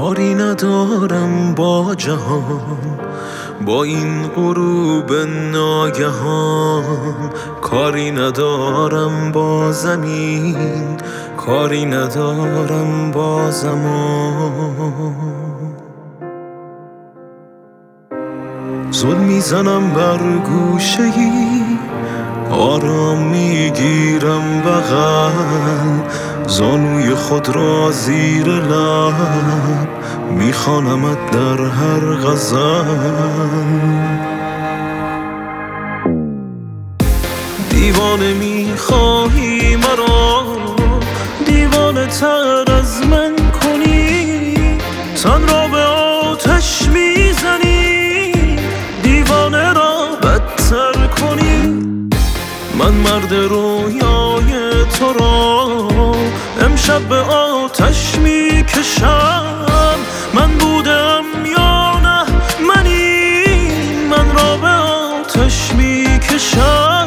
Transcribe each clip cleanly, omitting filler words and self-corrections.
کاری ندارم با جهان، با این غروب ناگهان. کاری ندارم با زمین، کاری ندارم با زمان. زل میزنم بر گوشه‌ای، آرام میگیرم بغل، زانوی خود را زیر لب میخوانمت در هر غزل. دیوانه میخواهی مرا، دیوانه تر از من کنی، تن را به آتش میزنی، دیوانه را بدتر کنی. من مرد رویای تو را امشب به آتش میکشم. من بودم یا نه منی، من را به آتش میکشم.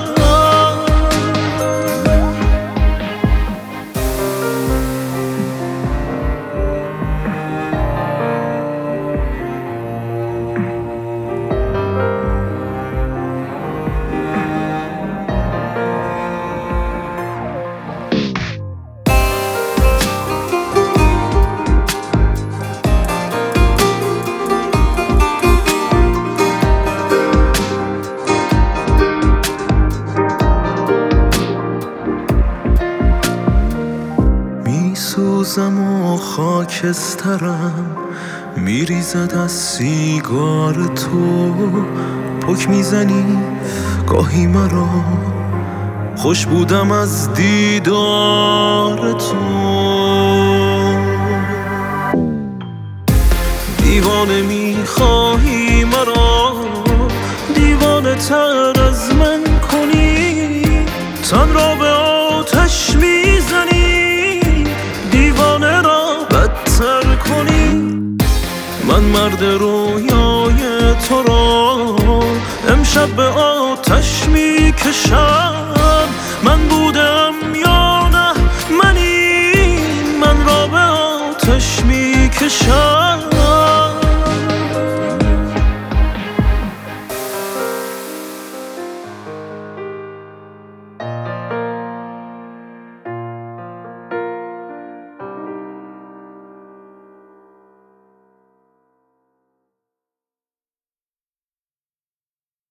میسوزم و خاکسترم، میریزد از سیگار تو. پک میزنی گاهی مرا، خوش بودم از دیدار تو. دیوانه میخواهی مرا، دیوانه تر از من کنی، تن را به آتش میزنی، دیوانه را بدتر کنی. من مرد رویای تو را امشب به آتش میکشم. من بودم